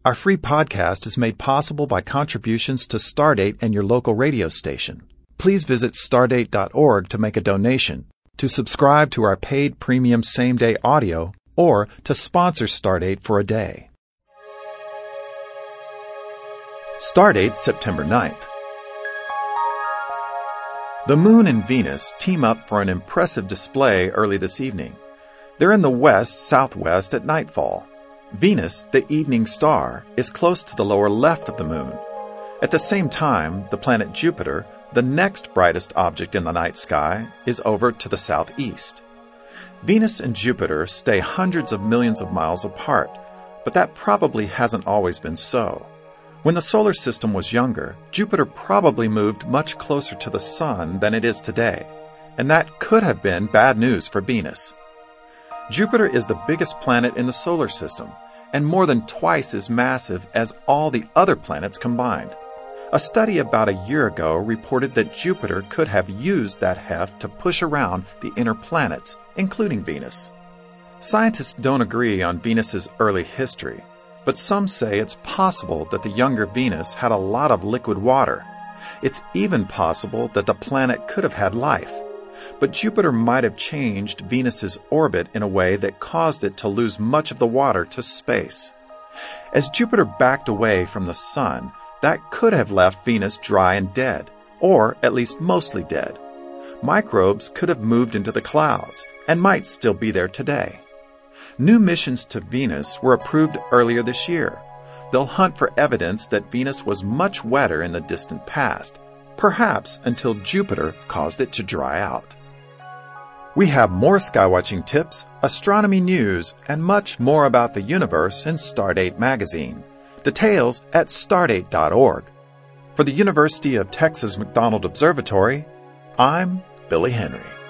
Our free podcast is made possible by contributions to Stardate and your local radio station. Please visit stardate.org to make a donation, to subscribe to our paid premium same-day audio, or to sponsor Stardate for a day. Stardate, September 9th. The Moon and Venus team up for an impressive display early this evening. They're in the west-southwest at nightfall. Venus, the evening star, is close to the lower left of the Moon. At the same time, the planet Jupiter, the next brightest object in the night sky, is over to the southeast. Venus and Jupiter stay hundreds of millions of miles apart, but that probably hasn't always been so. When the solar system was younger, Jupiter probably moved much closer to the Sun than it is today, and that could have been bad news for Venus. Jupiter is the biggest planet in the solar system, and more than twice as massive as all the other planets combined. A study about a year ago reported that Jupiter could have used that heft to push around the inner planets, including Venus. Scientists don't agree on Venus's early history, but some say it's possible that the younger Venus had a lot of liquid water. It's even possible that the planet could have had life. But Jupiter might have changed Venus's orbit in a way that caused it to lose much of the water to space. As Jupiter backed away from the Sun, that could have left Venus dry and dead, or at least mostly dead. Microbes could have moved into the clouds and might still be there today. New missions to Venus were approved earlier this year. They'll hunt for evidence that Venus was much wetter in the distant past, perhaps until Jupiter caused it to dry out. We have more skywatching tips, astronomy news, and much more about the universe in Stardate magazine. Details at stardate.org. For the University of Texas McDonald Observatory, I'm Billy Henry.